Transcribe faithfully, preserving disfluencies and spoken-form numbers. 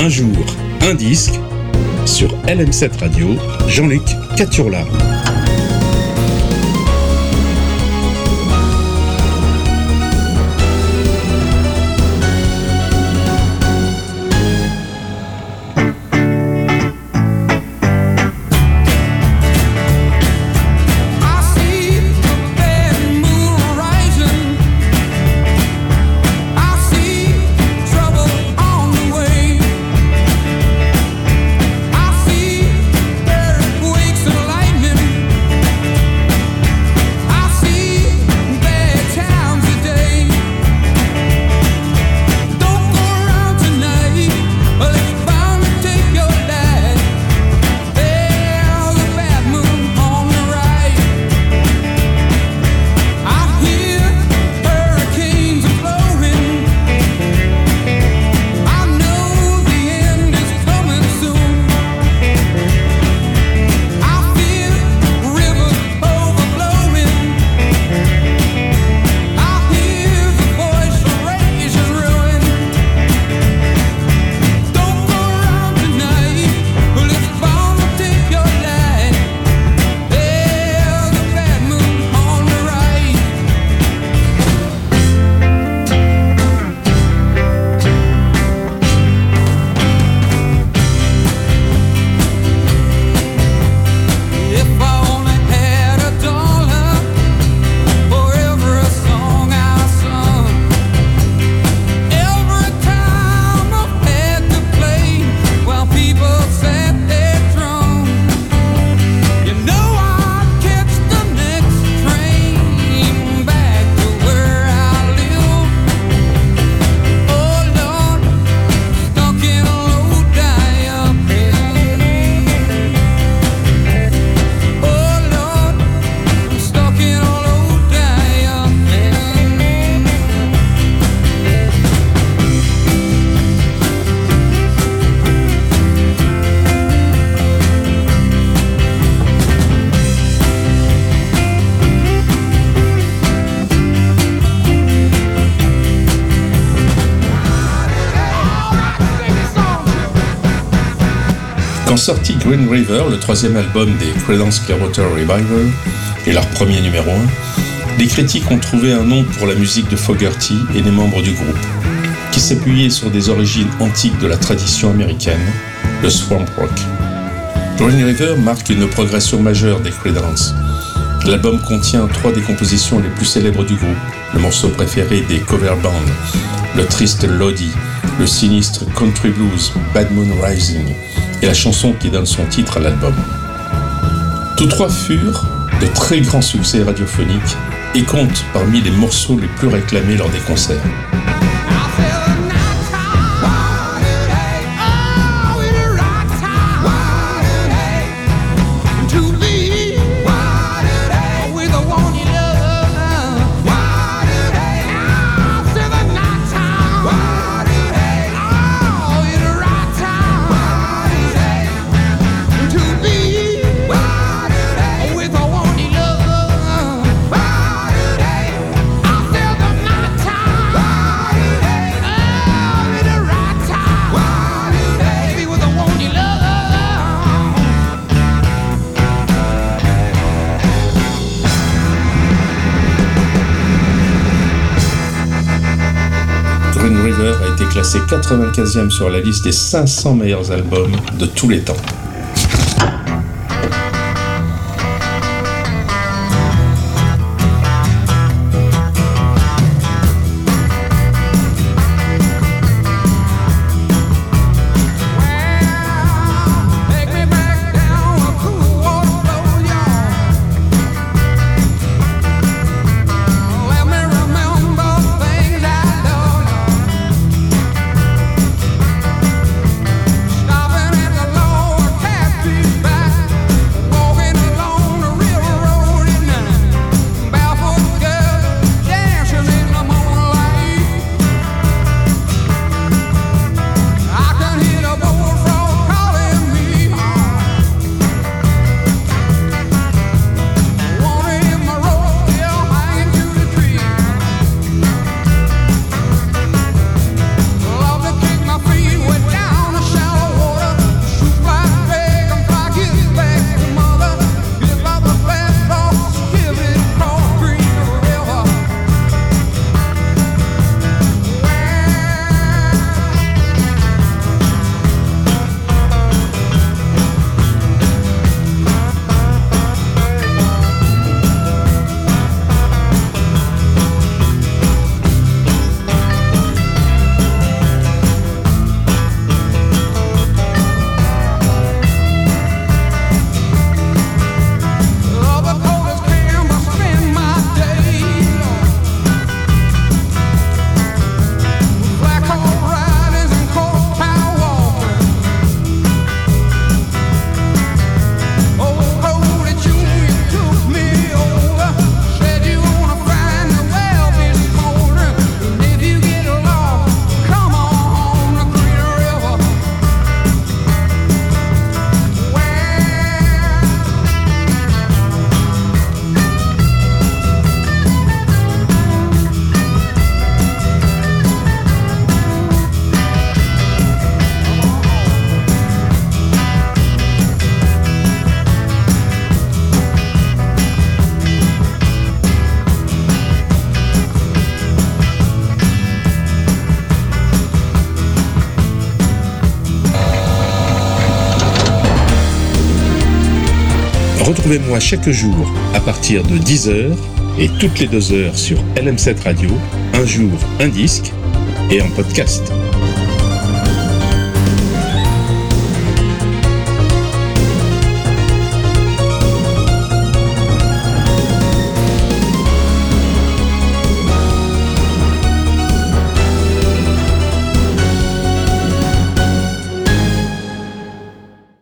Un jour, un disque, sur L M sept Radio, Jean-Luc Caturla. Quand sortit Green River, le troisième album des Creedence Clearwater Revival, et leur premier numéro un, les critiques ont trouvé un nom pour la musique de Fogerty et des membres du groupe, qui s'appuyait sur des origines antiques de la tradition américaine, le swamp rock. Green River marque une progression majeure des Creedence. L'album contient trois des compositions les plus célèbres du groupe, le morceau préféré des cover bands, le triste Lodi, le sinistre country blues Bad Moon Rising et la chanson qui donne son titre à l'album. Tous trois furent de très grands succès radiophoniques et comptent parmi les morceaux les plus réclamés lors des concerts. Green River a été classé quatre-vingt-quinzième sur la liste des cinq cents meilleurs albums de tous les temps. Retrouvez-moi chaque jour à partir de dix heures et toutes les deux heures sur L M sept Radio, un jour, un disque et en podcast.